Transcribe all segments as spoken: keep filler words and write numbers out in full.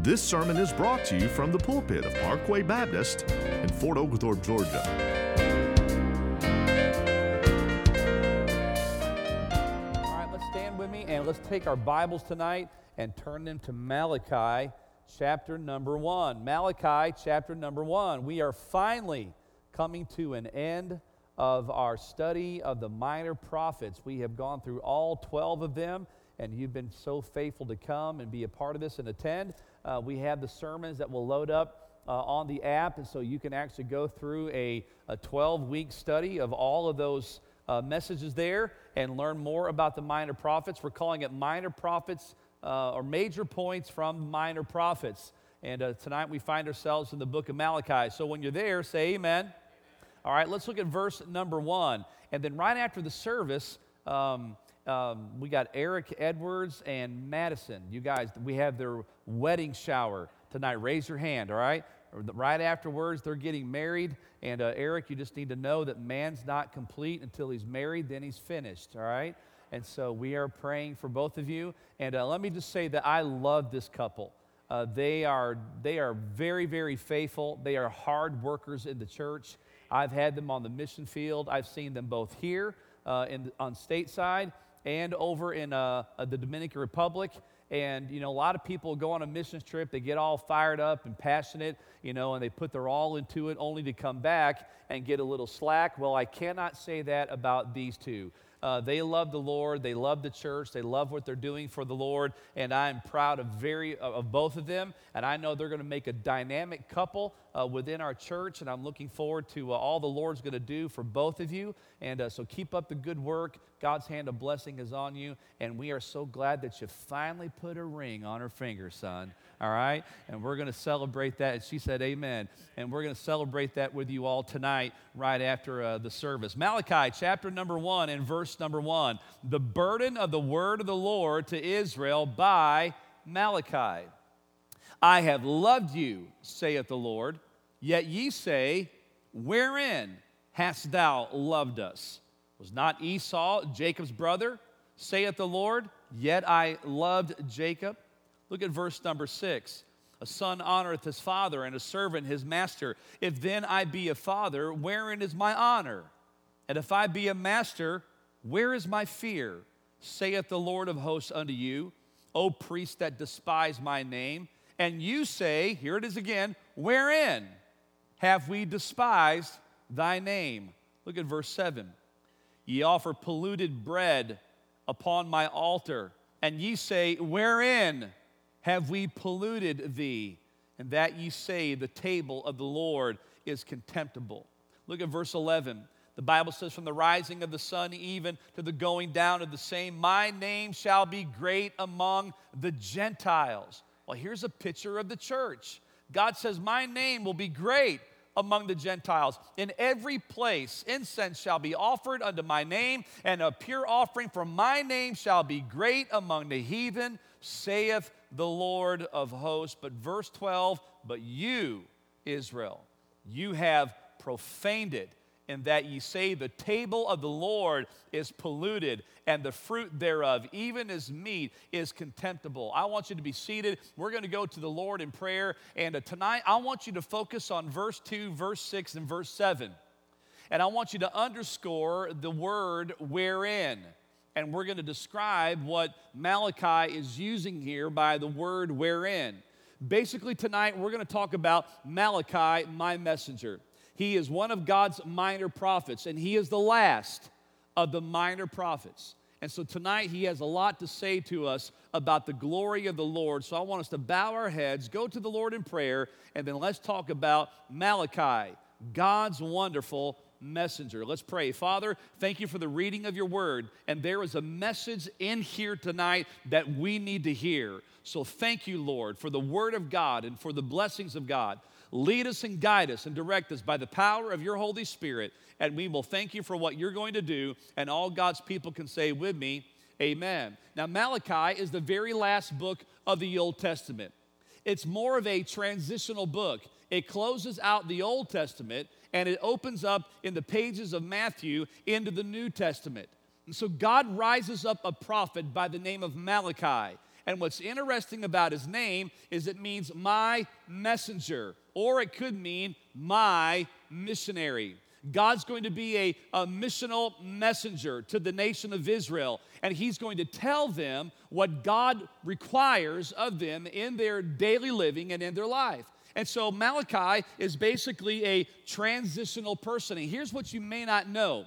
This sermon is brought to you from the pulpit of Parkway Baptist in Fort Oglethorpe, Georgia. All right, let's stand with me and let's take our Bibles tonight and turn them to Malachi chapter number one. Malachi chapter number one. We are finally coming to an end of our study of the minor prophets. We have gone through all twelve of them, and you've been so faithful to come and be a part of this and attend. Uh, we have the sermons that will load up uh, on the app, and so you can actually go through a, a twelve-week study of all of those uh, messages there and learn more about the minor prophets. We're calling it minor prophets uh, or major points from minor prophets. And uh, tonight we find ourselves in the book of Malachi. So when you're there, say amen. All right, let's look at verse number one. And then right after the service, um, um, we got Eric Edwards and Madison. You guys, we have their wedding shower tonight. Raise your hand, all right? Right afterwards, they're getting married. And uh, Eric, you just need to know that man's not complete until he's married, then he's finished, all right? And so we are praying for both of you. And uh, let me just say that I love this couple. Uh, they are they are very, very faithful. They are hard workers in the church. I've had them on the mission field. I've seen them both here uh, in, on stateside and over in uh, the Dominican Republic. And, you know, a lot of people go on a missions trip. They get all fired up and passionate, you know, and they put their all into it only to come back and get a little slack. Well, I cannot say that about these two. Uh, they love the Lord. They love the church. They love what they're doing for the Lord, and I'm proud of very of both of them. And I know they're going to make a dynamic couple uh, within our church, and I'm looking forward to uh, all the Lord's going to do for both of you. And uh, so keep up the good work. God's hand of blessing is on you, and we are so glad that you finally put a ring on her finger, son. All right? And we're going to celebrate that. And she said amen. And we're going to celebrate that with you all tonight right after uh, the service. Malachi chapter number one and verse number one. The burden of the word of the Lord to Israel by Malachi. I have loved you, saith the Lord, yet ye say, wherein hast thou loved us? Was not Esau Jacob's brother, saith the Lord, yet I loved Jacob? Look at verse number six. A son honoreth his father, and a servant his master. If then I be a father, wherein is my honor? And if I be a master, where is my fear? Saith the Lord of hosts unto you, O priests that despise my name. And you say, here it is again, wherein have we despised thy name? Look at verse seven. Ye offer polluted bread upon my altar, and ye say, wherein have we polluted thee? And that ye say, the table of the Lord is contemptible. Look at verse eleven. The Bible says, from the rising of the sun even to the going down of the same, my name shall be great among the Gentiles. Well, here's a picture of the church. God says, my name will be great among the Gentiles. In every place incense shall be offered unto my name, and a pure offering for my name shall be great among the heathen, saith the Lord of hosts. But verse twelve, but you, Israel, you have profaned it, in that ye say the table of the Lord is polluted, and the fruit thereof, even as meat, is contemptible. I want you to be seated. We're going to go to the Lord in prayer. And uh, tonight, I want you to focus on verse two, verse six, and verse seven. And I want you to underscore the word wherein. And we're going to describe what Malachi is using here by the word wherein. Basically, tonight, we're going to talk about Malachi, my messenger. He is one of God's minor prophets, and he is the last of the minor prophets. And so tonight he has a lot to say to us about the glory of the Lord. So I want us to bow our heads, go to the Lord in prayer, and then let's talk about Malachi, God's wonderful messenger. Let's pray. Father, thank you for the reading of your word. And there is a message in here tonight that we need to hear. So thank you, Lord, for the word of God and for the blessings of God. Lead us and guide us and direct us by the power of your Holy Spirit, and we will thank you for what you're going to do, and all God's people can say with me, amen. Now, Malachi is the very last book of the Old Testament. It's more of a transitional book. It closes out the Old Testament, and it opens up in the pages of Matthew into the New Testament. And so God rises up a prophet by the name of Malachi, And what's interesting about his name is it means my messenger, or it could mean my missionary. God's going to be a, a missional messenger to the nation of Israel, and he's going to tell them what God requires of them in their daily living and in their life. And so Malachi is basically a transitional person. And here's what you may not know.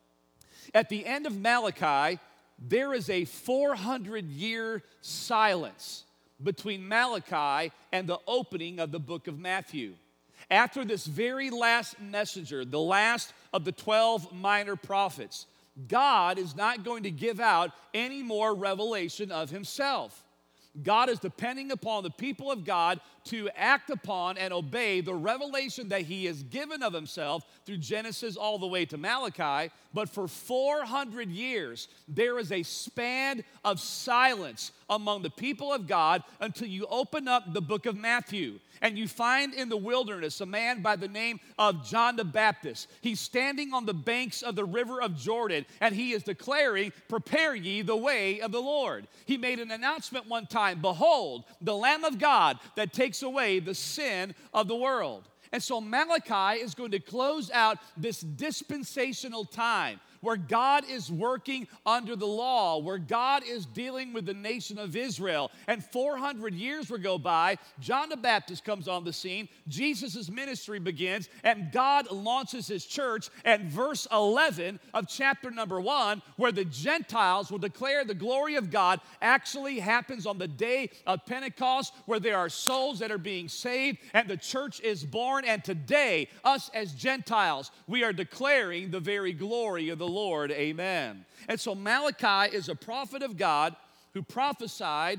At the end of Malachi, there is a four hundred year silence between Malachi and the opening of the book of Matthew. After this very last messenger, the last of the twelve minor prophets, God is not going to give out any more revelation of himself. God is depending upon the people of God to act upon and obey the revelation that he has given of himself through Genesis all the way to Malachi. But for four hundred years, there is a span of silence among the people of God until you open up the book of Matthew. And you find in the wilderness a man by the name of John the Baptist. He's standing on the banks of the river of Jordan, and he is declaring, "Prepare ye the way of the Lord." He made an announcement one time, "Behold, the Lamb of God that takes away the sin of the world." And so Malachi is going to close out this dispensational time where God is working under the law, where God is dealing with the nation of Israel. And four hundred years will go by, John the Baptist comes on the scene, Jesus' ministry begins, and God launches his church. And verse eleven of chapter number one, where the Gentiles will declare the glory of God, actually happens on the day of Pentecost, where there are souls that are being saved, and the church is born. And today, us as Gentiles, we are declaring the very glory of the Lord. Amen. And so Malachi is a prophet of God who prophesied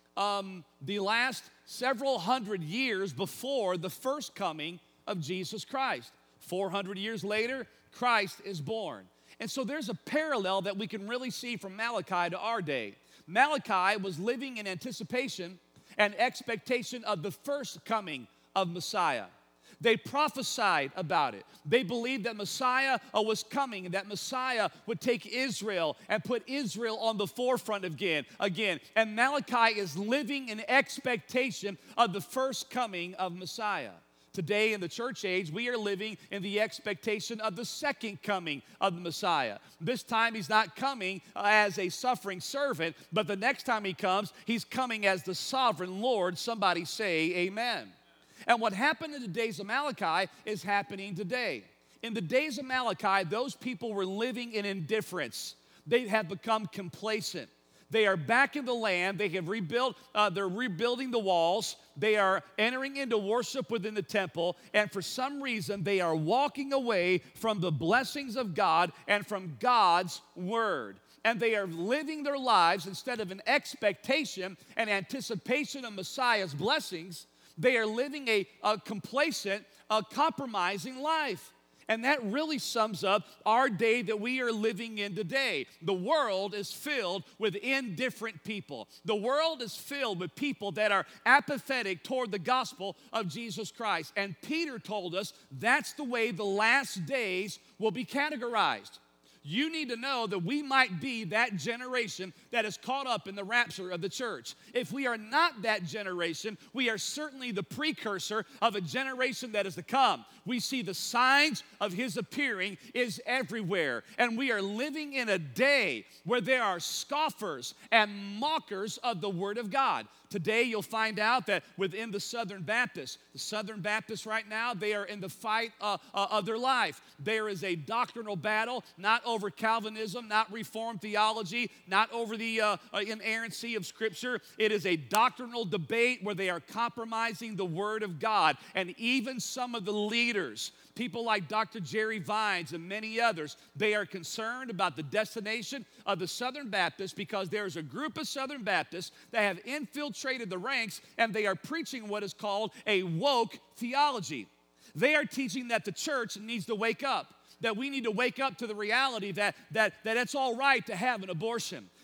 um, the last several hundred years before the first coming of Jesus Christ. four hundred years later, Christ is born. And so there's a parallel that we can really see from Malachi to our day. Malachi was living in anticipation and expectation of the first coming of Messiah. They prophesied about it. They believed that Messiah uh, was coming, and that Messiah would take Israel and put Israel on the forefront again. again. And Malachi is living in expectation of the first coming of Messiah. Today in the church age, we are living in the expectation of the second coming of the Messiah. This time he's not coming uh, as a suffering servant, but the next time he comes, he's coming as the sovereign Lord. Somebody say amen. And what happened in the days of Malachi is happening today. In the days of Malachi, those people were living in indifference. They have become complacent. They are back in the land. They have rebuilt, uh, they're rebuilding the walls. They are entering into worship within the temple. And for some reason, they are walking away from the blessings of God and from God's word. And they are living their lives instead of an expectation and anticipation of Messiah's blessings. They are living a, a complacent, a compromising life. And that really sums up our day that we are living in today. The world is filled with indifferent people. The world is filled with people that are apathetic toward the gospel of Jesus Christ. And Peter told us that's the way the last days will be categorized. You need to know that we might be that generation that is caught up in the rapture of the church. If we are not that generation, we are certainly the precursor of a generation that is to come. We see the signs of his appearing is everywhere. And we are living in a day where there are scoffers and mockers of the word of God. Today you'll find out that within the Southern Baptists, the Southern Baptists right now, they are in the fight uh, uh, of their life. There is a doctrinal battle, not over Calvinism, not Reformed theology, not over the uh, uh, inerrancy of Scripture. It is a doctrinal debate where they are compromising the Word of God. And even some of the leaders, people like Doctor Jerry Vines and many others, they are concerned about the destination of the Southern Baptists because there is a group of Southern Baptists that have infiltrated the ranks, and they are preaching what is called a woke theology. They are teaching that the church needs to wake up, that we need to wake up to the reality that, that, that it's all right to have an abortion,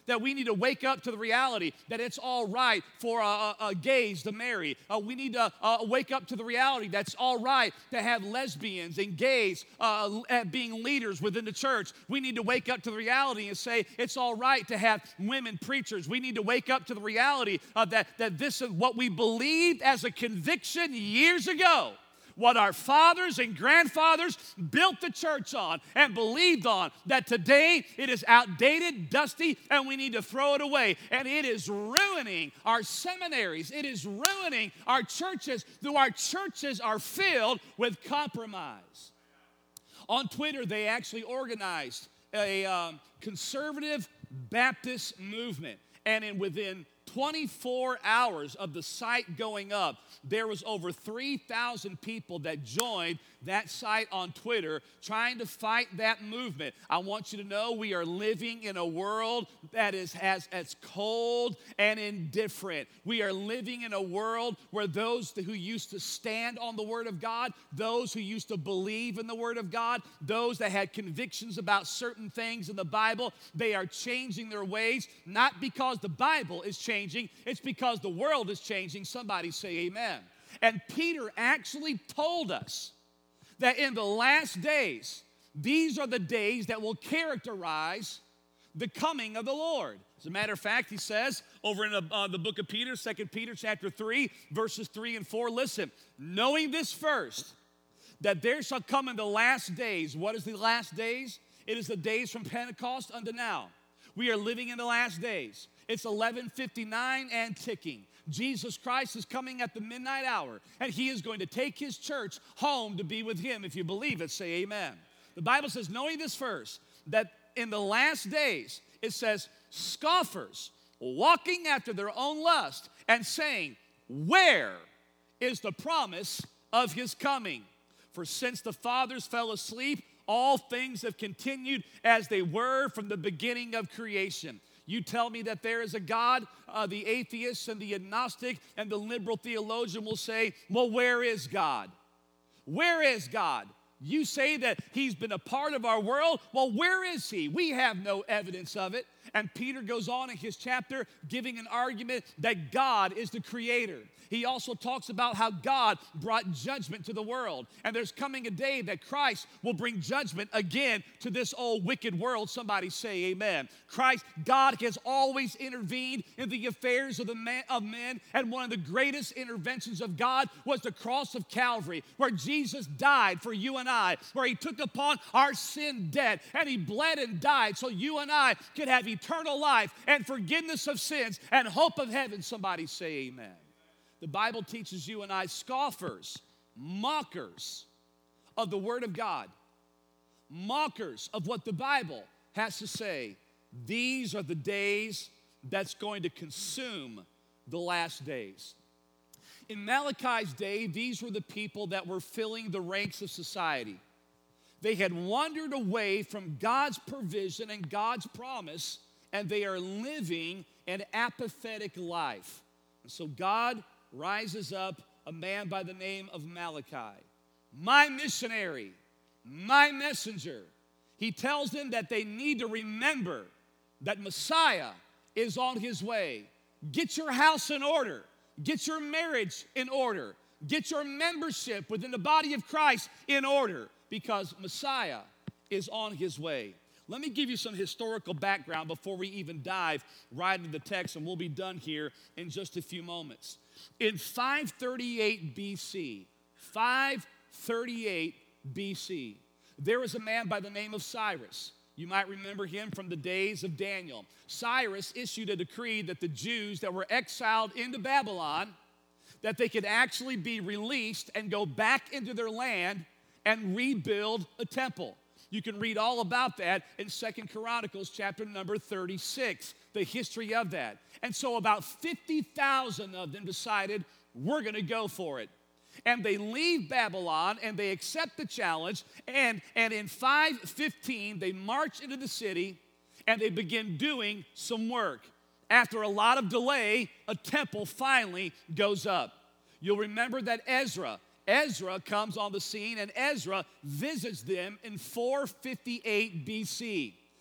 that we need to wake up to the reality that it's all right for uh, uh, uh, gays to marry. Uh, we need to uh, wake up to the reality that it's all right to have lesbians and gays uh, being leaders within the church. We need to wake up to the reality and say it's all right to have women preachers. We need to wake up to the reality of that, that this is what we believed as a conviction years ago. What our fathers and grandfathers built the church on and believed on, that today it is outdated, dusty, and we need to throw it away. And it is ruining our seminaries. It is ruining our churches, though our churches are filled with compromise. On Twitter, they actually organized a um, conservative Baptist movement, and in within twenty-four hours of the site going up, there was over three thousand people that joined that site on Twitter trying to fight that movement. I want you to know we are living in a world that is as, as cold and indifferent. We are living in a world where those who used to stand on the Word of God, those who used to believe in the Word of God, those that had convictions about certain things in the Bible, they are changing their ways, not because the Bible is changing, it's because the world is changing. Somebody say amen. And Peter actually told us that in the last days, these are the days that will characterize the coming of the Lord. As a matter of fact, he says over in the, uh, the book of Peter, Second Peter chapter three, verses three and four, listen, knowing this first, that there shall come in the last days. What is the last days? It is the days from Pentecost unto now. We are living in the last days. It's eleven fifty-nine and ticking. Jesus Christ is coming at the midnight hour, and he is going to take his church home to be with him. If you believe it, say amen. The Bible says, knowing this first, that in the last days, it says, scoffers walking after their own lust and saying, where is the promise of his coming? For since the fathers fell asleep, all things have continued as they were from the beginning of creation. You tell me that there is a God, uh, the atheist and the agnostic and the liberal theologian will say, well, where is God? Where is God? You say that he's been a part of our world. Well, where is he? We have no evidence of it. And Peter goes on in his chapter giving an argument that God is the creator. He also talks about how God brought judgment to the world. And there's coming a day that Christ will bring judgment again to this old wicked world. Somebody say amen. Christ, God has always intervened in the affairs of, the man, of men. And one of the greatest interventions of God was the cross of Calvary, where Jesus died for you and I, where he took upon our sin debt and he bled and died so you and I could have eternal life and forgiveness of sins and hope of heaven. Somebody say amen. The Bible teaches you and I, scoffers, mockers of the Word of God, mockers of what the Bible has to say. These are the days that's going to consume the last days. In Malachi's day, these were the people that were filling the ranks of society. They had wandered away from God's provision and God's promise, and they are living an apathetic life. And so God rises up a man by the name of Malachi, my missionary, my messenger. He tells them that they need to remember that Messiah is on his way. Get your house in order. Get your marriage in order. Get your membership within the body of Christ in order, because Messiah is on his way. Let me give you some historical background before we even dive right into the text, and we'll be done here in just a few moments. In five thirty-eight B C, five thirty-eight B C, there was a man by the name of Cyrus. You might remember him from the days of Daniel. Cyrus issued a decree that the Jews that were exiled into Babylon, that they could actually be released and go back into their land and rebuild a temple. You can read all about that in Second Chronicles chapter number thirty-six, the history of that. And so about fifty thousand of them decided, we're going to go for it. And they leave Babylon and they accept the challenge. And, and in five fifteen, they march into the city and they begin doing some work. After a lot of delay, a temple finally goes up. You'll remember that Ezra, Ezra comes on the scene, and Ezra visits them in four fifty-eight B C.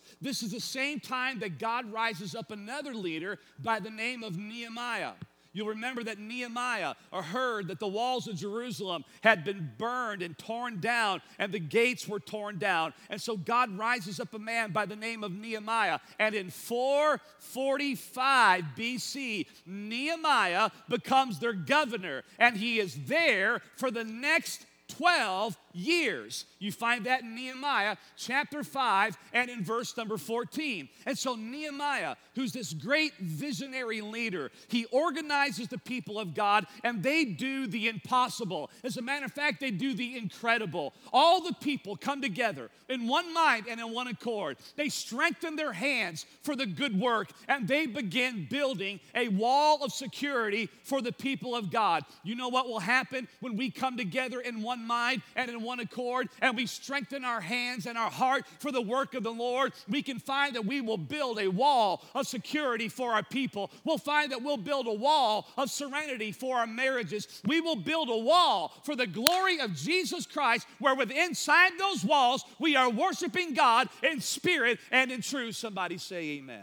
This is the same time that God rises up another leader by the name of Nehemiah. You'll remember that Nehemiah heard that the walls of Jerusalem had been burned and torn down, and the gates were torn down. And so God rises up a man by the name of Nehemiah. And in four forty-five B C, Nehemiah becomes their governor, and he is there for the next twelve years. You find that in Nehemiah chapter five and in verse number fourteen. And so Nehemiah, who's this great visionary leader, he organizes the people of God, and they do the impossible. As a matter of fact, they do the incredible. All the people come together in one mind and in one accord. They strengthen their hands for the good work, and they begin building a wall of security for the people of God. You know what will happen when we come together in one mind and in one accord, and we strengthen our hands and our heart for the work of the Lord? We can find that we will build a wall of security for our people. We'll find that we'll build a wall of serenity for our marriages. We will build a wall for the glory of Jesus Christ, where within inside those walls we are worshiping God in spirit and in truth. Somebody say amen.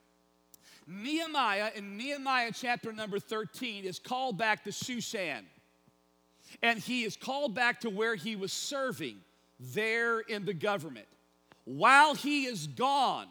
Nehemiah, in Nehemiah chapter number thirteen, is called back to Shushan. And he is called back to where he was serving there in the government. While he is gone,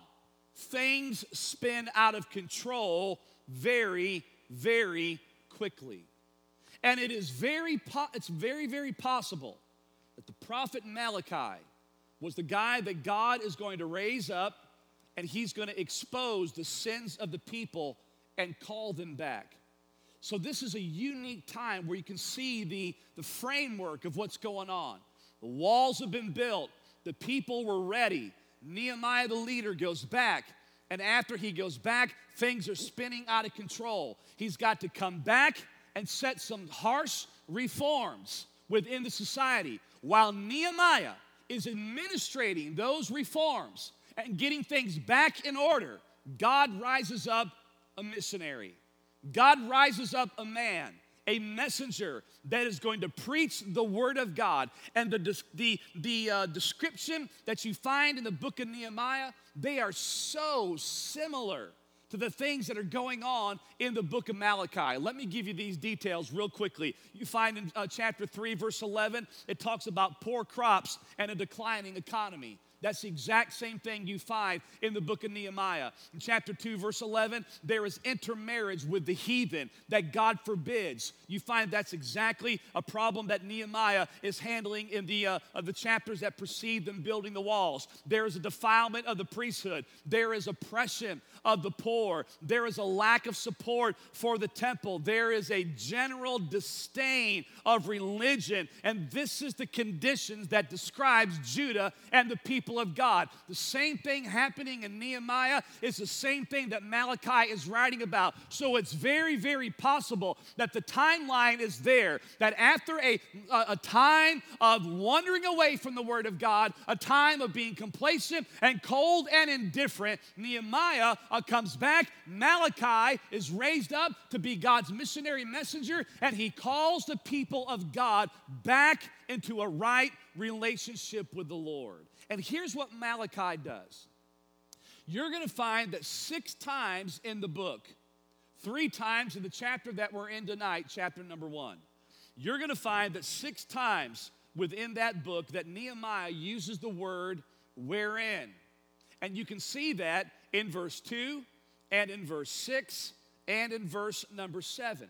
things spin out of control very, very quickly. And it is very, po- it's very, very possible that the prophet Malachi was the guy that God is going to raise up, and he's going to expose the sins of the people and call them back. So this is a unique time where you can see the, the framework of what's going on. The walls have been built. The people were ready. Nehemiah, the leader, goes back. And after he goes back, things are spinning out of control. He's got to come back and set some harsh reforms within the society. While Nehemiah is administrating those reforms and getting things back in order, God rises up a missionary. God rises up a man, a messenger that is going to preach the word of God. And the, the, the uh, description that you find in the book of Nehemiah, they are so similar to the things that are going on in the book of Malachi. Let me give you these details real quickly. You find in uh, chapter three, verse eleven, it talks about poor crops and a declining economy. That's the exact same thing you find in the book of Nehemiah. In chapter two, verse eleven, there is intermarriage with the heathen that God forbids. You find that's exactly a problem that Nehemiah is handling in the, uh, of the chapters that precede them building the walls. There is a defilement of the priesthood. There is oppression of the poor. There is a lack of support for the temple. There is a general disdain of religion. And this is the conditions that describes Judah and the people of God. The same thing happening in Nehemiah is the same thing that Malachi is writing about. So it's very, very possible that the timeline is there, that after a, a, a time of wandering away from the Word of God, a time of being complacent and cold and indifferent, Nehemiah uh, comes back. Malachi is raised up to be God's missionary messenger, and he calls the people of God back into a right relationship with the Lord. And here's what Malachi does. You're going to find that six times in the book, three times in the chapter that we're in tonight, chapter number one, you're going to find that six times within that book that Nehemiah uses the word wherein. And you can see that in verse two and in verse six and in verse number seven.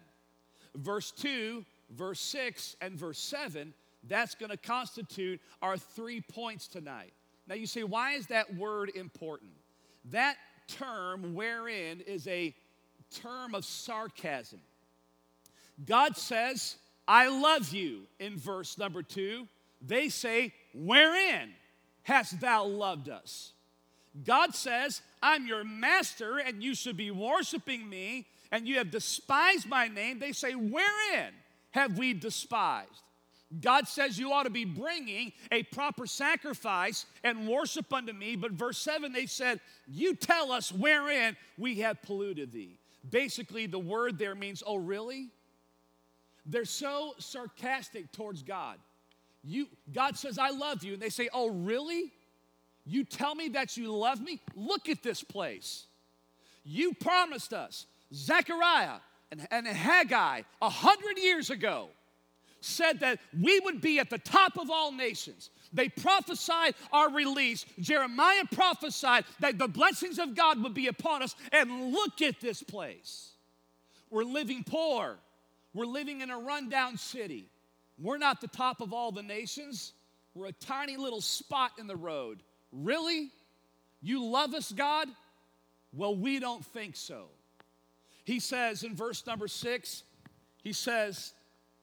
Verse two, verse six, and verse seven, that's going to constitute our three points tonight. Now you say, why is that word important? That term, wherein, is a term of sarcasm. God says, I love you in verse number two. They say, wherein hast thou loved us? God says, I'm your master and you should be worshiping me, and you have despised my name. They say, wherein have we despised? God says you ought to be bringing a proper sacrifice and worship unto me. But verse seven, they said, you tell us wherein we have polluted thee. Basically, the word there means, oh, really? They're so sarcastic towards God. You, God says, I love you. And they say, oh, really? You tell me that you love me? Look at this place. You promised us, Zechariah and, and Haggai, a hundred years ago, said that we would be at the top of all nations. They prophesied our release. Jeremiah prophesied that the blessings of God would be upon us. And look at this place. We're living poor. We're living in a rundown city. We're not the top of all the nations. We're a tiny little spot in the road. Really? You love us, God? Well, we don't think so. He says in verse number six, he says,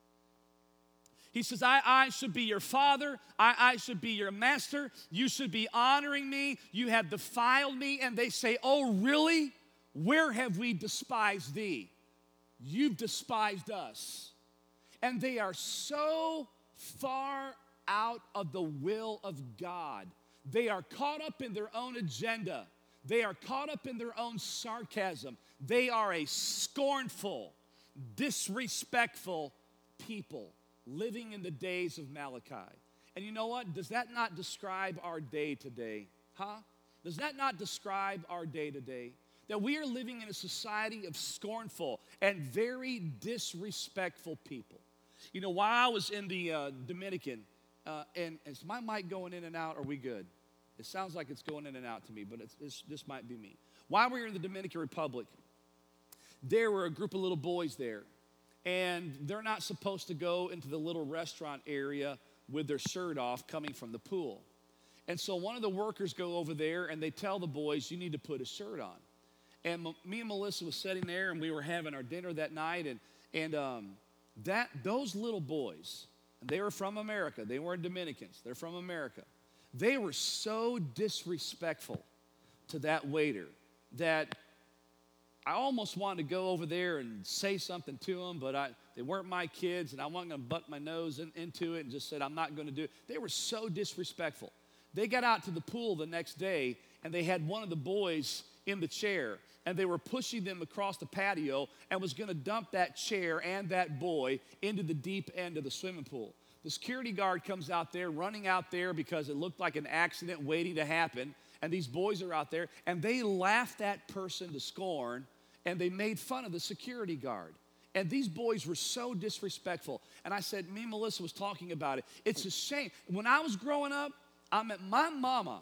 He says, I, I should be your father. I, I should be your master. You should be honoring me. You have defiled me. And they say, oh, really? Where have we despised thee? You've despised us. And they are so far out of the will of God. They are caught up in their own agenda. They are caught up in their own sarcasm. They are a scornful, disrespectful people living in the days of Malachi. And you know what? Does that not describe our day today? Huh? Does that not describe our day today? That we are living in a society of scornful and very disrespectful people. You know, while I was in the uh, Dominican, uh, and is my mic going in and out? Are we good? It sounds like it's going in and out to me, but it's, it's, this might be me. While we were in the Dominican Republic, there were a group of little boys there. And they're not supposed to go into the little restaurant area with their shirt off coming from the pool. And so one of the workers go over there and they tell the boys, you need to put a shirt on. And m- me and Melissa was sitting there and we were having our dinner that night. And, and um, that those little boys, they were from America. They weren't Dominicans. They're from America. They were so disrespectful to that waiter that I almost wanted to go over there and say something to them, but I, they weren't my kids, and I wasn't going to butt my nose in, into it and just said, I'm not going to do it. They were so disrespectful. They got out to the pool the next day, and they had one of the boys in the chair, and they were pushing them across the patio and was going to dump that chair and that boy into the deep end of the swimming pool. The security guard comes out there, running out there because it looked like an accident waiting to happen, and these boys are out there, and they laughed that person to scorn, and they made fun of the security guard. And these boys were so disrespectful. And I said, me and Melissa was talking about it. It's a shame. When I was growing up, I met my mama.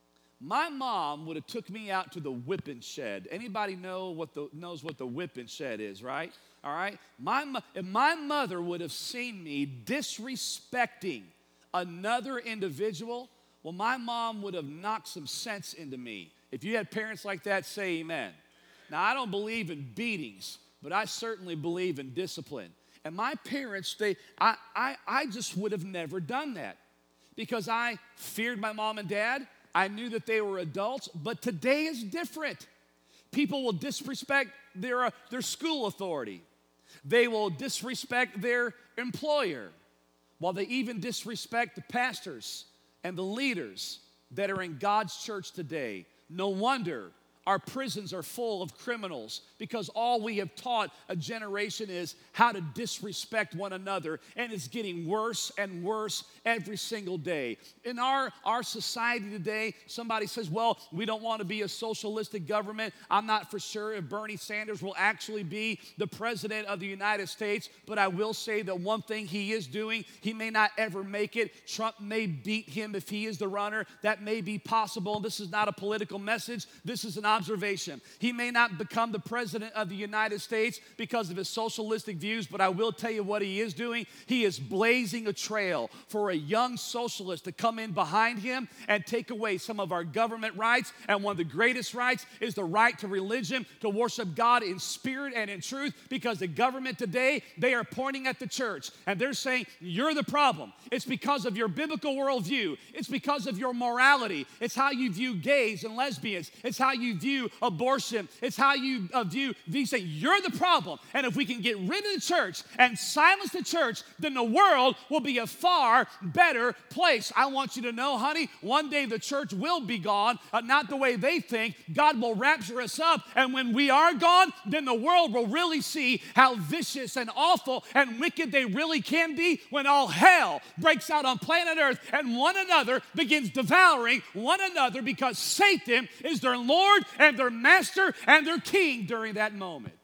My mom would have took me out to the whipping shed. Anybody know what the, knows what the whipping shed is, right? All right? My, if my mother would have seen me disrespecting another individual, well, my mom would have knocked some sense into me. If you had parents like that, say amen. Now, I don't believe in beatings, but I certainly believe in discipline. And my parents, they, I, I, I just would have never done that because I feared my mom and dad. I knew that they were adults, but today is different. People will disrespect their, uh, their school authority. They will disrespect their employer, while they even disrespect the pastors and the leaders that are in God's church today. No wonder our prisons are full of criminals, because all we have taught a generation is how to disrespect one another, and it's getting worse and worse every single day. In our, our society today, somebody says, well, we don't want to be a socialistic government. I'm not for sure if Bernie Sanders will actually be the president of the United States, but I will say that one thing he is doing, he may not ever make it. Trump may beat him if he is the runner. That may be possible. This is not a political message. This is an observation. He may not become the president of the United States because of his socialistic views, but I will tell you what he is doing. He is blazing a trail for a young socialist to come in behind him and take away some of our government rights. And one of the greatest rights is the right to religion, to worship God in spirit and in truth, because the government today, they are pointing at the church and they're saying, you're the problem. It's because of your biblical worldview. It's because of your morality. It's how you view gays and lesbians. It's how you view abortion. It's how you uh, view these things. You're the problem. And if we can get rid of the church and silence the church, then the world will be a far better place. I want you to know, honey, one day the church will be gone, uh, not the way they think. God will rapture us up, and when we are gone, then the world will really see how vicious and awful and wicked they really can be when all hell breaks out on planet Earth and one another begins devouring one another because Satan is their Lord and their master and their king during that moment.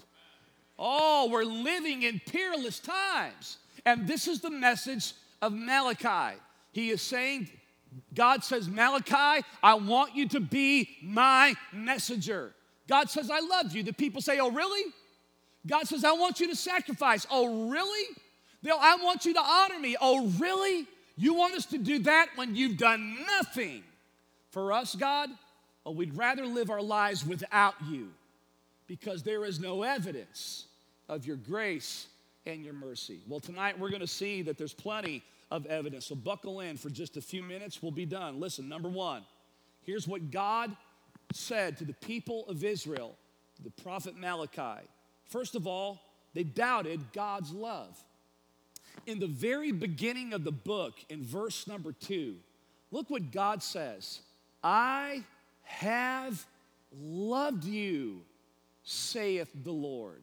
Oh, we're living in peerless times. And this is the message of Malachi. He is saying, God says, Malachi, I want you to be my messenger. God says, I love you. The people say, oh, really? God says, I want you to sacrifice. Oh, really? They'll, I want you to honor me. Oh, really? You want us to do that when you've done nothing for us, God? Oh, we'd rather live our lives without you because there is no evidence of your grace and your mercy. Well, tonight we're going to see that there's plenty of evidence. So buckle in for just a few minutes. We'll be done. Listen, number one, here's what God said to the people of Israel, to the prophet Malachi. First of all, they doubted God's love. In the very beginning of the book, in verse number two, look what God says. I have loved you, saith the Lord.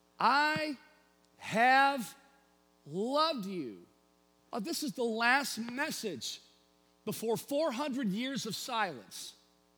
I have loved you. Oh, this is the last message before four hundred years of silence.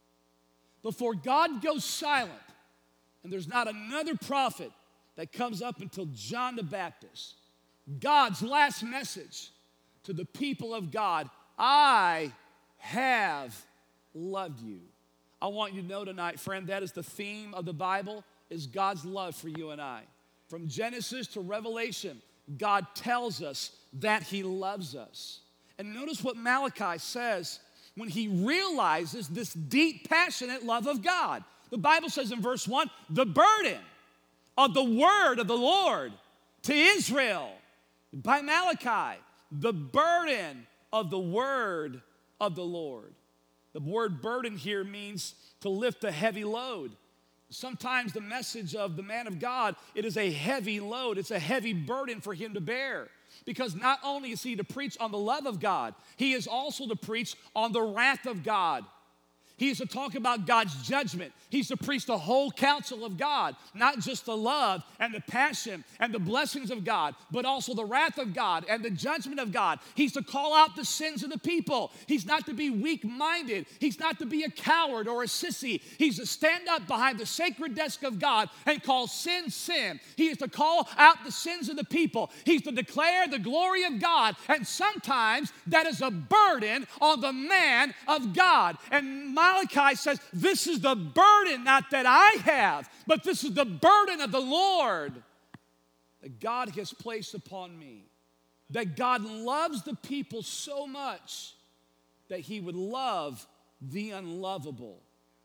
Before God goes silent, and there's not another prophet that comes up until John the Baptist. God's last message to the people of God, I have loved you. I want you to know tonight, friend, that is the theme of the Bible, is God's love for you and I. From Genesis to Revelation, God tells us that he loves us. And notice what Malachi says when he realizes this deep, passionate love of God. The Bible says in verse one, the burden of the word of the Lord to Israel by Malachi, the burden of the word of the Lord. The word burden here means to lift a heavy load. Sometimes the message of the man of God, it is a heavy load. It's a heavy burden for him to bear. Because not only is he to preach on the love of God, he is also to preach on the wrath of God. He is to talk about God's judgment. He's to preach the whole counsel of God, not just the love and the passion and the blessings of God, but also the wrath of God and the judgment of God. He's to call out the sins of the people. He's not to be weak-minded. He's not to be a coward or a sissy. He's to stand up behind the sacred desk of God and call sin, sin. He is to call out the sins of the people. He's to declare the glory of God, and sometimes that is a burden on the man of God. And my Malachi says, this is the burden, not that I have, but this is the burden of the Lord that God has placed upon me. That God loves the people so much that he would love the unlovable.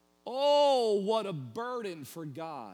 Oh, what a burden for God.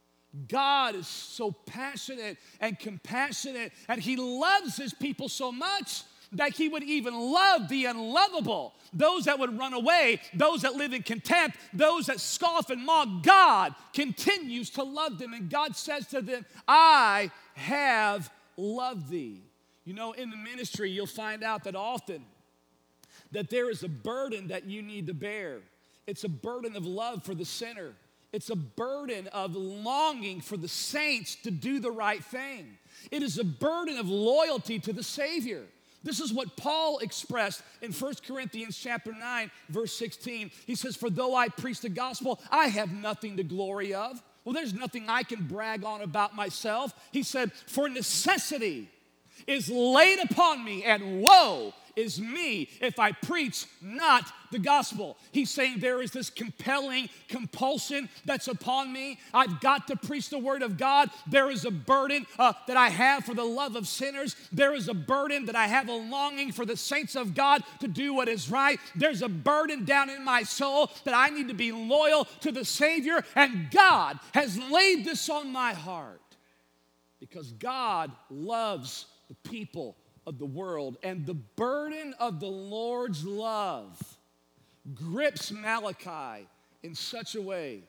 God is so passionate and compassionate, and he loves his people so much that he would even love the unlovable, those that would run away, those that live in contempt, those that scoff and mock. God continues to love them, and God says to them, I have loved thee. You know, in the ministry, you'll find out that often that there is a burden that you need to bear. It's a burden of love for the sinner. It's a burden of longing for the saints to do the right thing. It is a burden of loyalty to the Savior. This is what Paul expressed in First Corinthians chapter nine, verse sixteen. He says, for though I preach the gospel, I have nothing to glory of. Well, there's nothing I can brag on about myself. He said, for necessity is laid upon me, and woe is me if I preach not the gospel. He's saying there is this compelling compulsion that's upon me. I've got to preach the word of God. There is a burden uh, that I have for the love of sinners. There is a burden that I have, a longing for the saints of God to do what is right. There's a burden down in my soul that I need to be loyal to the Savior, and God has laid this on my heart because God loves the people of the world, and the burden of the Lord's love grips Malachi in such a way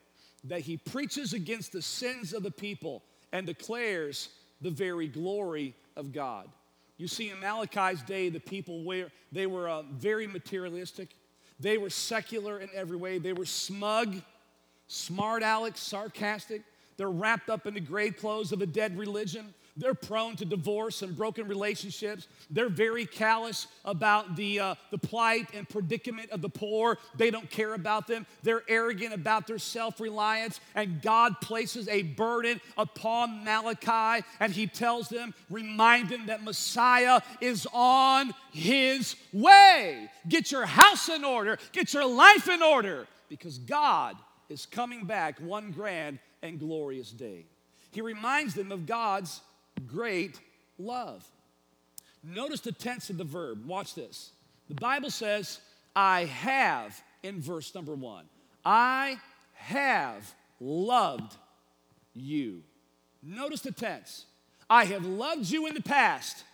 that he preaches against the sins of the people and declares the very glory of God. You see, in Malachi's day, the people were, they were uh, very materialistic. They were secular in every way. They were smug, smart aleck, sarcastic. They're wrapped up in the grave clothes of a dead religion. They're prone to divorce and broken relationships. They're very callous about the, uh, the plight and predicament of the poor. They don't care about them. They're arrogant about their self-reliance. And God places a burden upon Malachi, and he tells them, remind them that Messiah is on his way. Get your house in order. Get your life in order, because God is coming back one grand and glorious day. He reminds them of God's great love. Notice the tense of the verb. Watch this. The Bible says, I have, in verse number one. I have loved you. Notice the tense. I have loved you in the past.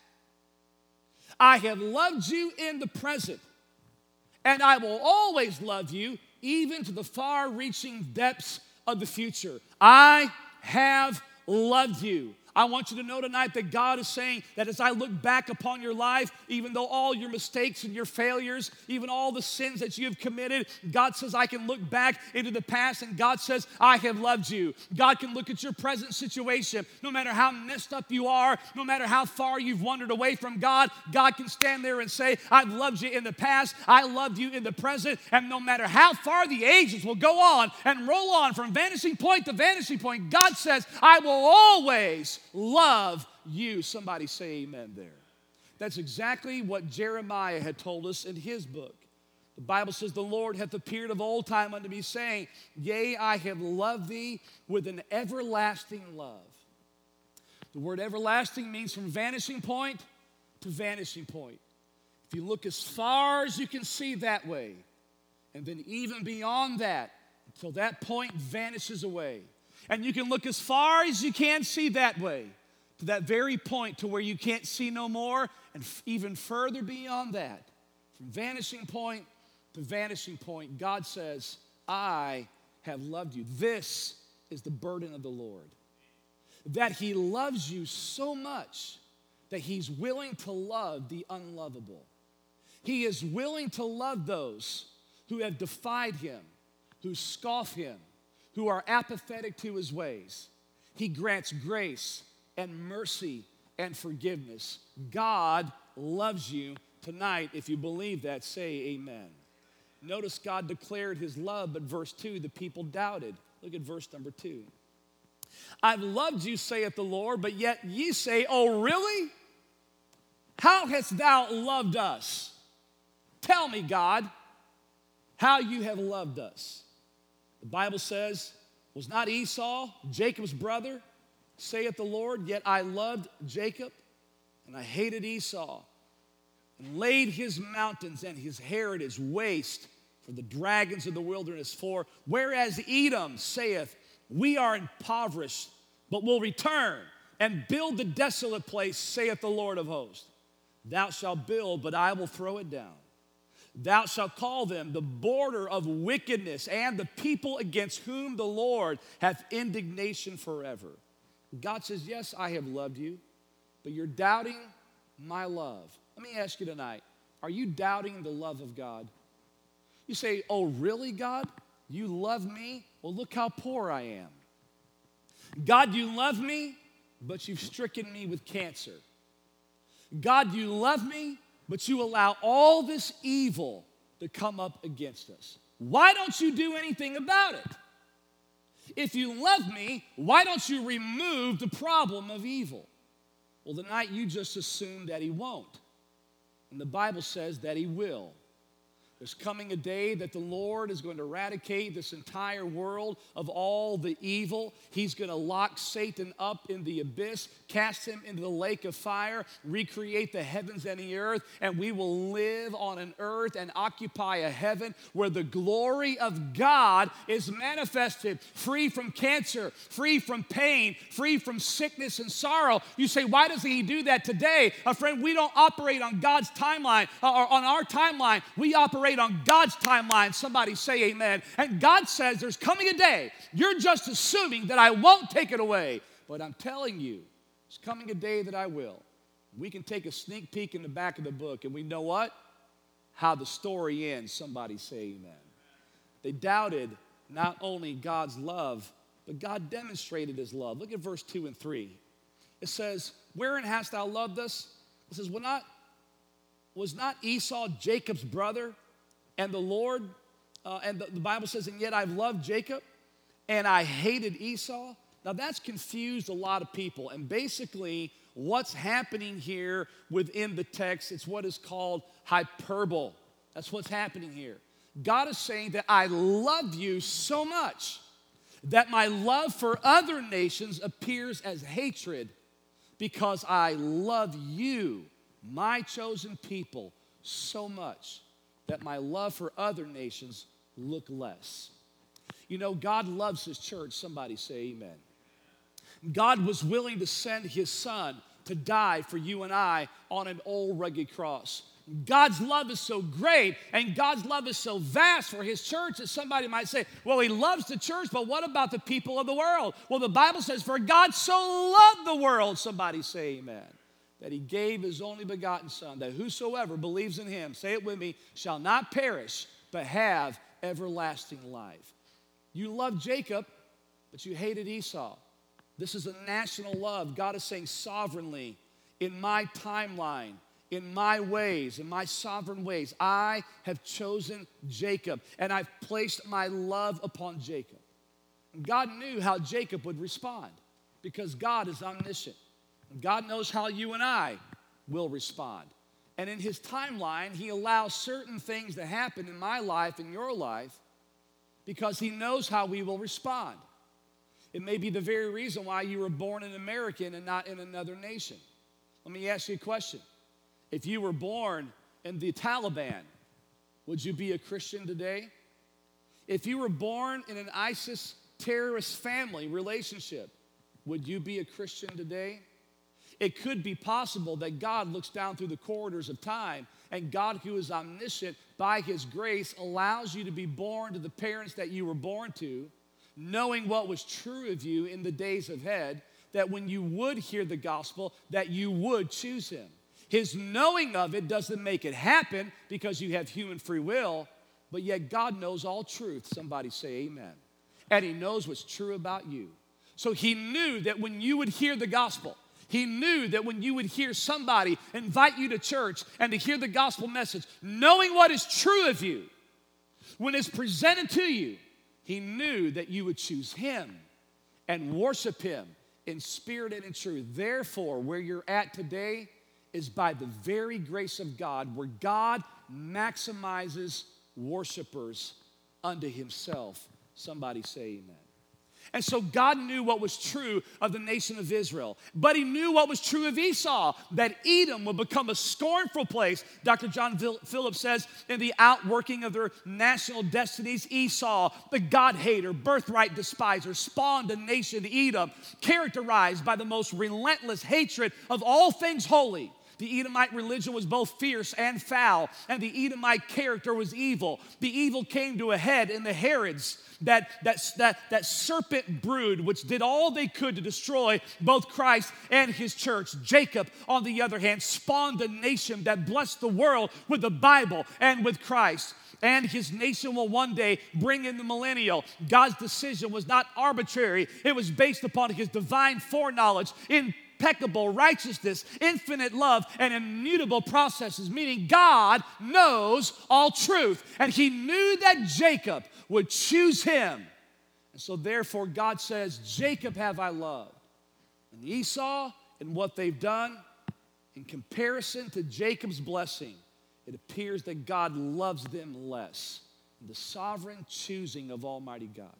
I have loved you in the present. And I will always love you, even to the far-reaching depths of the future. I have loved you. I want you to know tonight that God is saying that as I look back upon your life, even though all your mistakes and your failures, even all the sins that you have committed, God says I can look back into the past, and God says I have loved you. God can look at your present situation. No matter how messed up you are, no matter how far you've wandered away from God, God can stand there and say, I've loved you in the past, I loved you in the present, and no matter how far the ages will go on and roll on from vanishing point to vanishing point, God says, I will always love you. Somebody say amen there. That's exactly what Jeremiah had told us in his book. The Bible says, the Lord hath appeared of old time unto me, saying, yea, I have loved thee with an everlasting love. The word everlasting means from vanishing point to vanishing point. If you look as far as you can see that way, and then even beyond that, until that point vanishes away. And you can look as far as you can see that way, to that very point to where you can't see no more, and f- even further beyond that, from vanishing point to vanishing point, God says, I have loved you. This is the burden of the Lord. That he loves you so much that he's willing to love the unlovable. He is willing to love those who have defied him, who scoff him, who are apathetic to his ways. He grants grace and mercy and forgiveness. God loves you tonight. If you believe that, say amen. Notice God declared his love, but verse two, the people doubted. Look at verse number two. I've loved you, saith the Lord, but yet ye say, oh, really? How hast thou loved us? Tell me, God, how you have loved us. The Bible says, was not Esau Jacob's brother, saith the Lord, yet I loved Jacob, and I hated Esau, and laid his mountains and his heritage waste for the dragons of the wilderness. For whereas Edom saith, we are impoverished, but will return and build the desolate place, saith the Lord of hosts. Thou shalt build, but I will throw it down. Thou shalt call them the border of wickedness, and the people against whom the Lord hath indignation forever. God says, yes, I have loved you, but you're doubting my love. Let me ask you tonight, are you doubting the love of God? You say, oh, really, God? You love me? Well, look how poor I am. God, you love me, but you've stricken me with cancer. God, you love me, but you allow all this evil to come up against us. Why don't you do anything about it? If you love me, why don't you remove the problem of evil? Well, tonight you just assume that he won't. And the Bible says that he will. There's coming a day that the Lord is going to eradicate this entire world of all the evil. He's going to lock Satan up in the abyss, cast him into the lake of fire, recreate the heavens and the earth, and we will live on an earth and occupy a heaven where the glory of God is manifested, free from cancer, free from pain, free from sickness and sorrow. You say, why doesn't he do that today? Uh, friend, we don't operate on God's timeline, uh, or on our timeline. We operate operate on God's timeline. Somebody say amen. And God says there's coming a day. You're just assuming that I won't take it away. But I'm telling you, there's coming a day that I will. We can take a sneak peek in the back of the book, and we know what? How the story ends. Somebody say amen. They doubted not only God's love, but God demonstrated his love. Look at verse two and three. It says, wherein hast thou loved us? It says, well, not, was not Esau Jacob's brother? And the Lord, uh, and the, the Bible says, and yet I've loved Jacob, and I hated Esau. Now that's confused a lot of people. And basically, what's happening here within the text, it's what is called hyperbole. That's what's happening here. God is saying that I love you so much that my love for other nations appears as hatred because I love you, my chosen people, so much that my love for other nations look less. You know, God loves his church. Somebody say amen. God was willing to send his son to die for you and I on an old rugged cross. God's love is so great and God's love is so vast for his church that somebody might say, well, he loves the church, but what about the people of the world? Well, the Bible says, for God so loved the world, somebody say amen, that he gave his only begotten son, that whosoever believes in him, say it with me, shall not perish, but have everlasting life. You loved Jacob, but you hated Esau. This is a national love. God is saying sovereignly, in my timeline, in my ways, in my sovereign ways, I have chosen Jacob, and I've placed my love upon Jacob. And God knew how Jacob would respond because God is omniscient. And God knows how you and I will respond. And in his timeline, he allows certain things to happen in my life, in your life, because he knows how we will respond. It may be the very reason why you were born an American and not in another nation. Let me ask you a question. If you were born in the Taliban, would you be a Christian today? If you were born in an ISIS terrorist family relationship, would you be a Christian today? It could be possible that God looks down through the corridors of time, and God, who is omniscient, by his grace, allows you to be born to the parents that you were born to, knowing what was true of you in the days ahead, that when you would hear the gospel, that you would choose him. His knowing of it doesn't make it happen because you have human free will, but yet God knows all truth. Somebody say amen. And he knows what's true about you. So he knew that when you would hear the gospel, he knew that when you would hear somebody invite you to church and to hear the gospel message, knowing what is true of you, when it's presented to you, he knew that you would choose him and worship him in spirit and in truth. Therefore, where you're at today is by the very grace of God, where God maximizes worshipers unto himself. Somebody say amen. And so God knew what was true of the nation of Israel, but he knew what was true of Esau, that Edom would become a scornful place. Doctor John Phillips says, in the outworking of their national destinies, Esau, the God-hater, birthright despiser, spawned a nation, Edom, characterized by the most relentless hatred of all things holy. The Edomite religion was both fierce and foul, and the Edomite character was evil. The evil came to a head in the Herods, that, that, that, that serpent brood, which did all they could to destroy both Christ and his church. Jacob, on the other hand, spawned a nation that blessed the world with the Bible and with Christ. And his nation will one day bring in the millennial. God's decision was not arbitrary. It was based upon his divine foreknowledge in impeccable righteousness, infinite love, and immutable processes, meaning God knows all truth. And he knew that Jacob would choose him. And so therefore God says, Jacob have I loved. And Esau and what they've done, in comparison to Jacob's blessing, it appears that God loves them less. The sovereign choosing of Almighty God.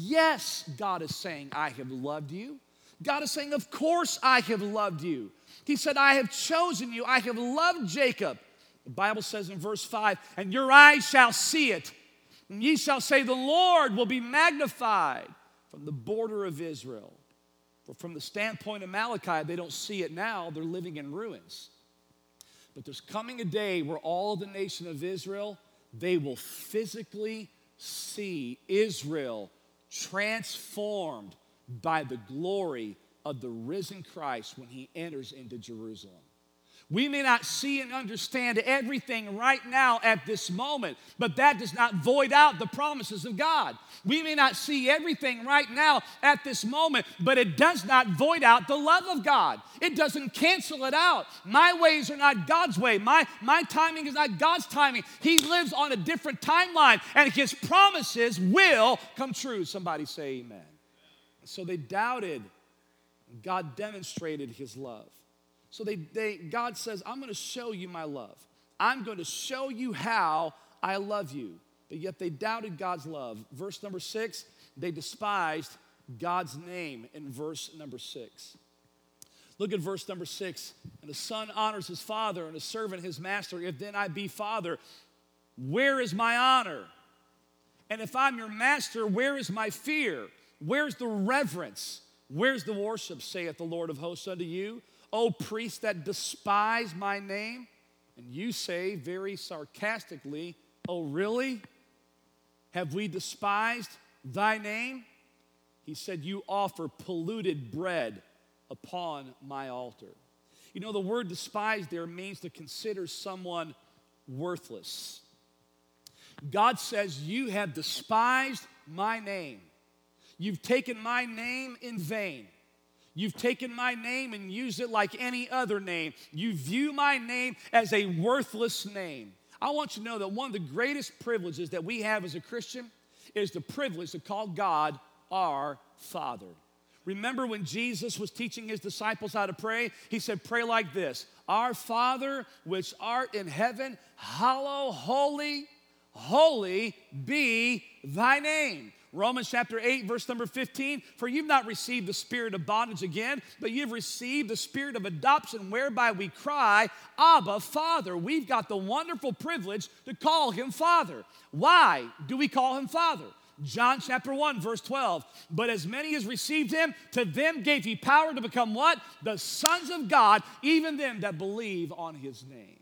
Yes, God is saying, I have loved you. God is saying, of course I have loved you. He said, I have chosen you. I have loved Jacob. The Bible says in verse five, and your eyes shall see it. And ye shall say, the Lord will be magnified from the border of Israel. For from the standpoint of Malachi, they don't see it now. They're living in ruins. But there's coming a day where all of the nation of Israel, they will physically see Israel transformed by the glory of the risen Christ when he enters into Jerusalem. We may not see and understand everything right now at this moment, but that does not void out the promises of God. We may not see everything right now at this moment, but it does not void out the love of God. It doesn't cancel it out. My ways are not God's way. My, my timing is not God's timing. He lives on a different timeline, and his promises will come true. Somebody say amen. So they doubted. God demonstrated his love. So they, they, God says, I'm going to show you my love. I'm going to show you how I love you. But yet they doubted God's love. Verse number six, they despised God's name in verse number six. Look at verse number six. And the son honors his father, and the servant his master. If then I be father, where is my honor? And if I'm your master, where is my fear? Where's the reverence? Where's the worship, saith the Lord of hosts unto you? O priests that despise my name. And you say very sarcastically, oh, really? Have we despised thy name? He said, you offer polluted bread upon my altar. You know, the word despise there means to consider someone worthless. God says, you have despised my name. You've taken my name in vain. You've taken my name and used it like any other name. You view my name as a worthless name. I want you to know that one of the greatest privileges that we have as a Christian is the privilege to call God our Father. Remember when Jesus was teaching his disciples how to pray? He said, pray like this. Our Father, which art in heaven, hallowed, holy, holy be thy name. Romans chapter eight, verse number fifteen, for you've not received the spirit of bondage again, but you've received the spirit of adoption, whereby we cry, Abba, Father. We've got the wonderful privilege to call him Father. Why do we call him Father? John chapter one, verse twelve, but as many as received him, to them gave he power to become what? The sons of God, even them that believe on his name.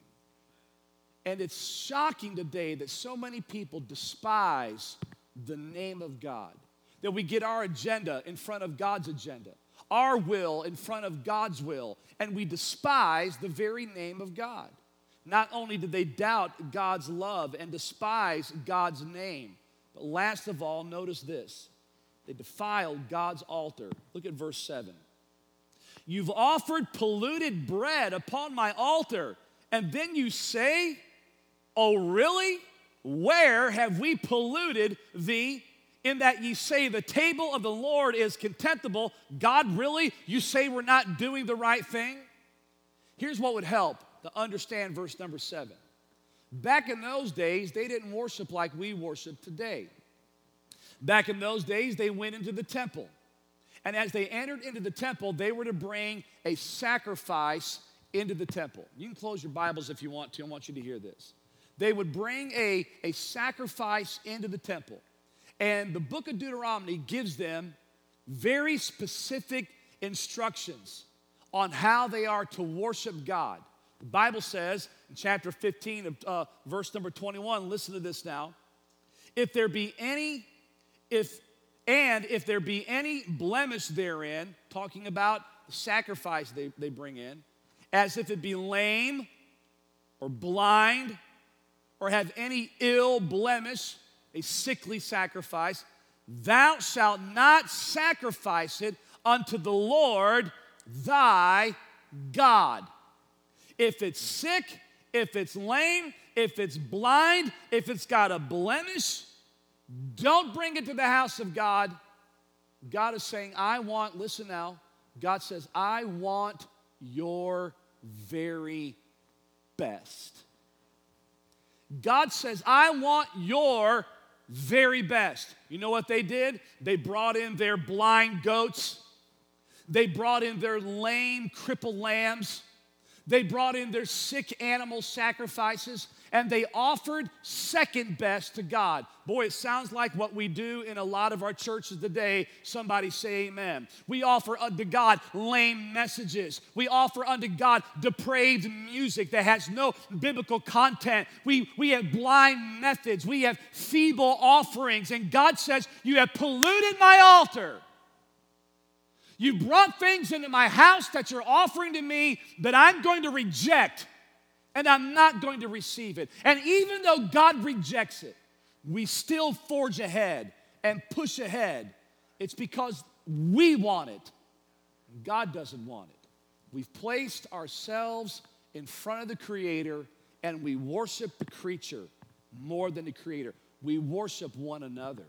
And it's shocking today that so many people despise the name of God, that we get our agenda in front of God's agenda, our will in front of God's will, and we despise the very name of God. Not only did they doubt God's love and despise God's name, but last of all, notice this, they defiled God's altar. Look at verse seven. You've offered polluted bread upon my altar, and then you say, oh, really? Where have we polluted thee, in that ye say the table of the Lord is contemptible? God, really? You say we're not doing the right thing? Here's what would help to understand verse number seven. Back in those days, they didn't worship like we worship today. Back in those days, they went into the temple. And as they entered into the temple, they were to bring a sacrifice into the temple. You can close your Bibles if you want to. I want you to hear this. They would bring a, a sacrifice into the temple. And the book of Deuteronomy gives them very specific instructions on how they are to worship God. The Bible says in chapter fifteen of uh, verse number twenty-one, listen to this now. If there be any, if and if there be any blemish therein, talking about the sacrifice they, they bring in, as if it be lame or blind, or have any ill blemish, a sickly sacrifice, thou shalt not sacrifice it unto the Lord thy God. If it's sick, if it's lame, if it's blind, if it's got a blemish, don't bring it to the house of God. God is saying, I want, listen now, God says, I want your very best. God says, I want your very best. You know what they did? They brought in their blind goats. They brought in their lame, crippled lambs. They brought in their sick animal sacrifices, and they offered second best to God. Boy, it sounds like what we do in a lot of our churches today. Somebody say amen. We offer unto God lame messages. We offer unto God depraved music that has no biblical content. We, we have blind methods. We have feeble offerings. And God says, you have polluted my altar. You brought things into my house that you're offering to me that I'm going to reject, and I'm not going to receive it. And even though God rejects it, we still forge ahead and push ahead. It's because we want it. God doesn't want it. We've placed ourselves in front of the Creator, and we worship the creature more than the Creator. We worship one another.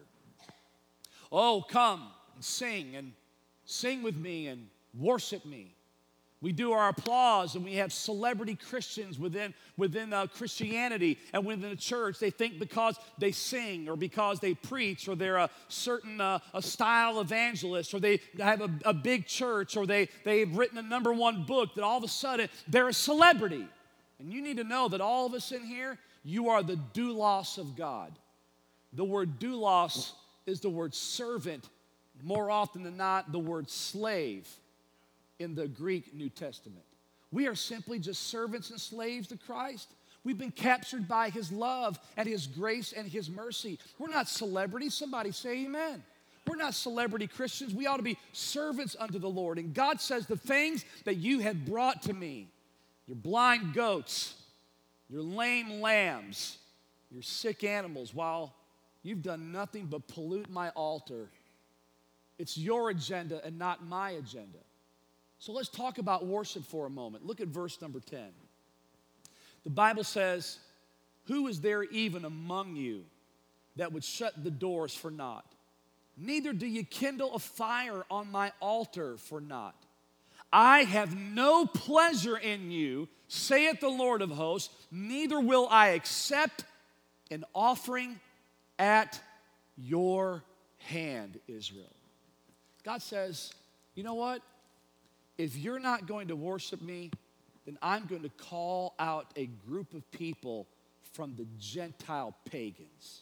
Oh, come and sing and Sing with me and worship me. We do our applause, and we have celebrity Christians within, within uh, Christianity and within the church. They think because they sing or because they preach or they're a certain uh, a style evangelist or they have a, a big church or they, they've written a number one book that all of a sudden they're a celebrity. And you need to know that all of us in here, you are the doulos of God. The word doulos is the word servant. More often than not, the word slave in the Greek New Testament. We are simply just servants and slaves to Christ. We've been captured by His love and His grace and His mercy. We're not celebrities. Somebody say amen. We're not celebrity Christians. We ought to be servants unto the Lord. And God says, the things that you have brought to me, your blind goats, your lame lambs, your sick animals, while you've done nothing but pollute my altar, it's your agenda and not my agenda. So let's talk about worship for a moment. Look at verse number ten. The Bible says, who is there even among you that would shut the doors for naught? Neither do you kindle a fire on my altar for naught. I have no pleasure in you, saith the Lord of hosts, neither will I accept an offering at your hand, Israel. God says, you know what? If you're not going to worship me, then I'm going to call out a group of people from the Gentile pagans.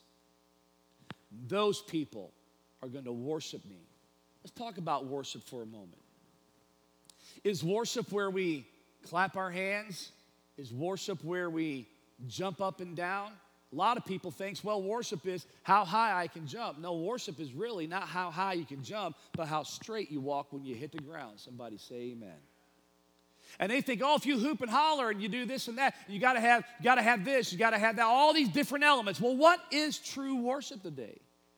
Those people are going to worship me. Let's talk about worship for a moment. Is worship where we clap our hands? Is worship where we jump up and down? A lot of people think, well, worship is how high I can jump. No, worship is really not how high you can jump, but how straight you walk when you hit the ground. Somebody say amen. And they think, oh, if you hoop and holler and you do this and that, you gotta have, you gotta have this, you gotta have that, all these different elements. Well, what is true worship today?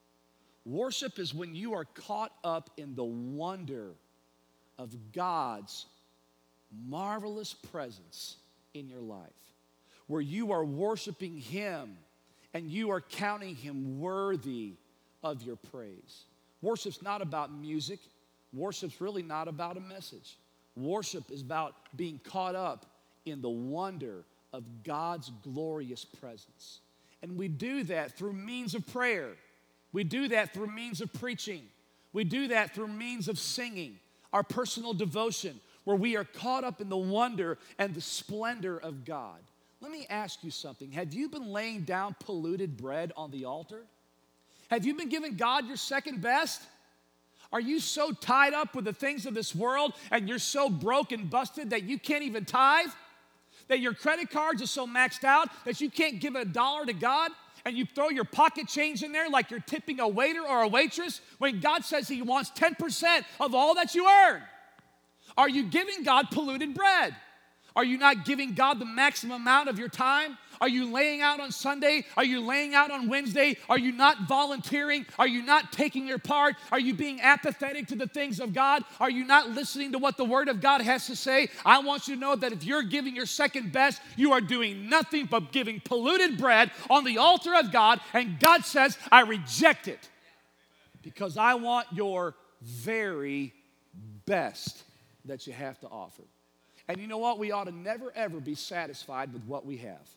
Worship is when you are caught up in the wonder of God's marvelous presence in your life, where you are worshiping Him and you are counting Him worthy of your praise. Worship's not about music. Worship's really not about a message. Worship is about being caught up in the wonder of God's glorious presence. And we do that through means of prayer. We do that through means of preaching. We do that through means of singing, our personal devotion, where we are caught up in the wonder and the splendor of God. Let me ask you something. Have you been laying down polluted bread on the altar? Have you been giving God your second best? Are you so tied up with the things of this world and you're so broke and busted that you can't even tithe? That your credit cards are so maxed out that you can't give a dollar to God? And you throw your pocket change in there like you're tipping a waiter or a waitress when God says He wants ten percent of all that you earn? Are you giving God polluted bread? Are you not giving God the maximum amount of your time? Are you laying out on Sunday? Are you laying out on Wednesday? Are you not volunteering? Are you not taking your part? Are you being apathetic to the things of God? Are you not listening to what the Word of God has to say? I want you to know that if you're giving your second best, you are doing nothing but giving polluted bread on the altar of God, and God says, I reject it because I want your very best that you have to offer. And you know what? We ought to never, ever be satisfied with what we have.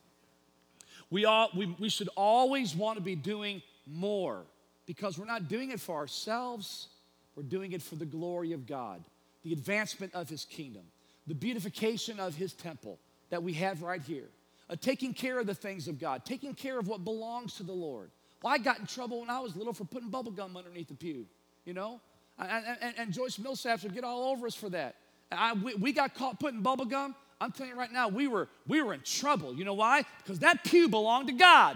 We, ought, we, we should always want to be doing more because we're not doing it for ourselves. We're doing it for the glory of God, the advancement of His kingdom. the beautification of his temple that we have right here, uh, taking care of the things of God, taking care of what belongs to the Lord. Well, I got in trouble when I was little for putting bubble gum underneath the pew, you know? And, and, and Joyce Millsaps would get all over us for that. I, we, we got caught putting bubble gum. I'm telling you right now, we were, we were in trouble. You know why? Because that pew belonged to God.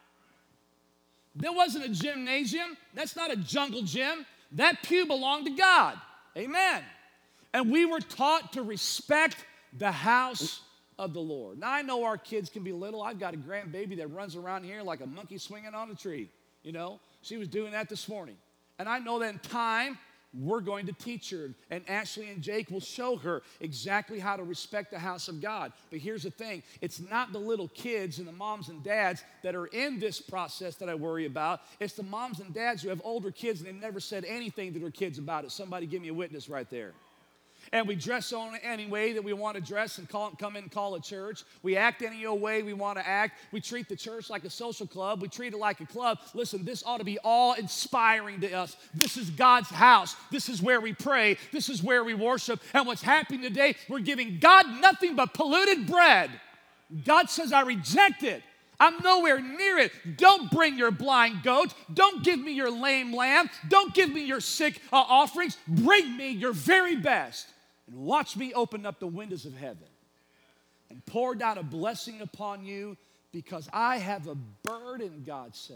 There wasn't a gymnasium. That's not a jungle gym. That pew belonged to God. Amen. And we were taught to respect the house of the Lord. Now, I know our kids can be little. I've got a grandbaby that runs around here like a monkey swinging on a tree. You know, she was doing that this morning. And I know that in time, we're going to teach her. And Ashley and Jake will show her exactly how to respect the house of God. But here's the thing. It's not the little kids and the moms and dads that are in this process that I worry about. It's the moms and dads who have older kids and they've never said anything to their kids about it. Somebody give me a witness right there. And we dress on any way that we want to dress and call, come in and call it church. We act any old way we want to act. We treat the church like a social club. We treat it like a club. Listen, this ought to be awe-inspiring to us. This is God's house. This is where we pray. This is where we worship. And what's happening today, we're giving God nothing but polluted bread. God says, I reject it. I'm nowhere near it. Don't bring your blind goat. Don't give me your lame lamb. Don't give me your sick uh, offerings. Bring me your very best. And watch me open up the windows of heaven and pour down a blessing upon you because I have a burden, God says.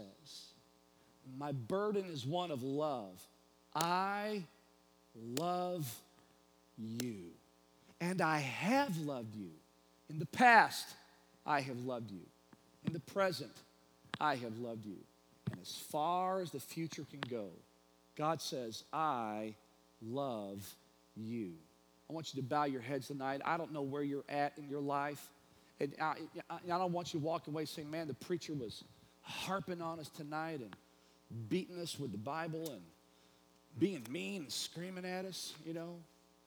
My burden is one of love. I love you. And I have loved you. In the past, I have loved you. In the present, I have loved you. And as far as the future can go, God says, I love you. I want you to bow your heads tonight. I don't know where you're at in your life. And I, I don't want you to walk away saying, man, the preacher was harping on us tonight and beating us with the Bible and being mean and screaming at us, you know.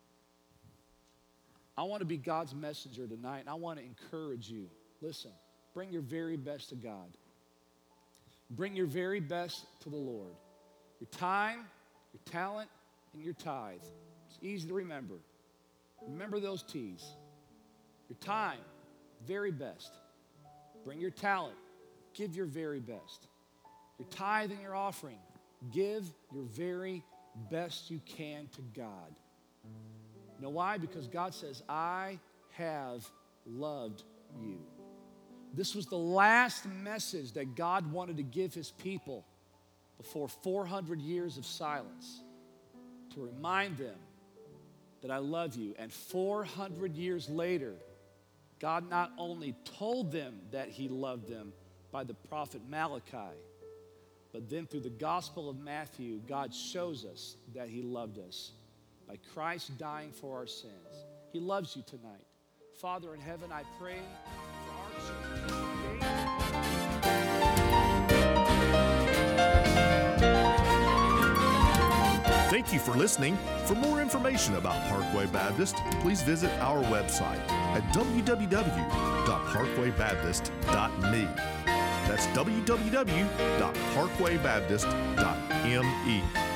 I want to be God's messenger tonight, and I want to encourage you. Listen, bring your very best to God. Bring your very best to the Lord. Your time, your talent, and your tithe. It's easy to remember. Remember those T's. Your time, very best. Bring your talent. Give your very best. Your tithe and your offering. Give your very best you can to God. You know why? Because God says, I have loved you. This was the last message that God wanted to give his people before four hundred years of silence, to remind them that I love you. And four hundred years later, God not only told them that he loved them by the prophet Malachi, but then through the Gospel of Matthew, God shows us that he loved us by Christ dying for our sins. He loves you tonight. Father in heaven, I pray for our church today. Thank you for listening. For more information about Parkway Baptist, please visit our website at w w w dot parkway baptist dot m e. That's w w w dot parkway baptist dot m e.